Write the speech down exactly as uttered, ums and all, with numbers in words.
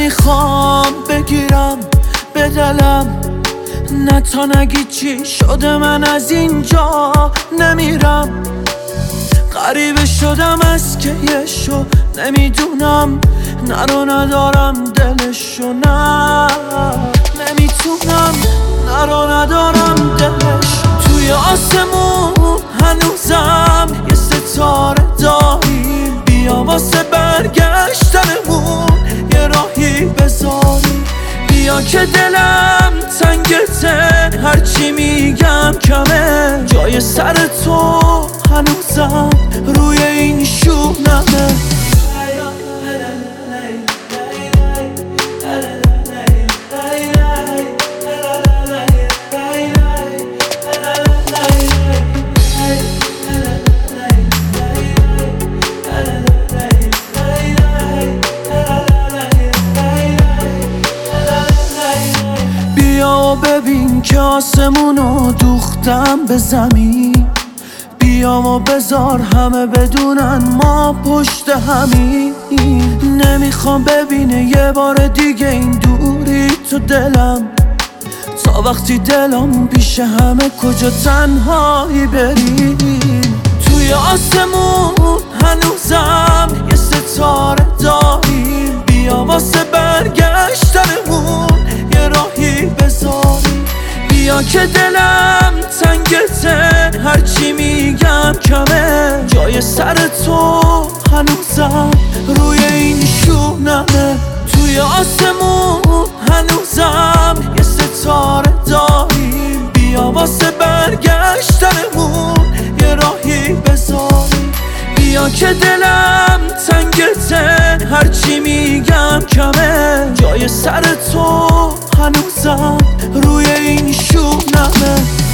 نمیخوام بگیرم به دلم، نه تا نگی چی شده من از اینجا نمیرم. غریبه شدم از که یه شو نمیدونم، نرو ندارم دلشو، نه نمیتونم، نرو ندارم دلش. توی آسمون هنوزم یه ستاره داریم، بیا واسه برگشتنمون یه راهی بذاریم. بیا که دلم تنگته، هرچی میگم کمه، جای سر تو هنوزم روی این شونمه. بیا و ببین که آسمونو دوختم به زمین، بیا و بذار همه بدونن ما پشت همین. نمیخوام ببینه یه بار دیگه این دوری تو دلم، تا وقتی دلم پیش همه کجا تنهایی بریم. توی آسمون هنوزم یه ستاره داریم، بیا واسه برگشتنمون یه راهی بذاریم. بیا که دلم تنگته، هرچی میگم کمه، جای سر تو هنوزم روی این شونمه. توی آسمون هنوزم یه ستاره داریم، بیا واسه برگشتنمون یه راهی بذاریم. بیا که دلم تنگته، هرچی میگم کمه، جای سر تو هنوزم روی این شونمه.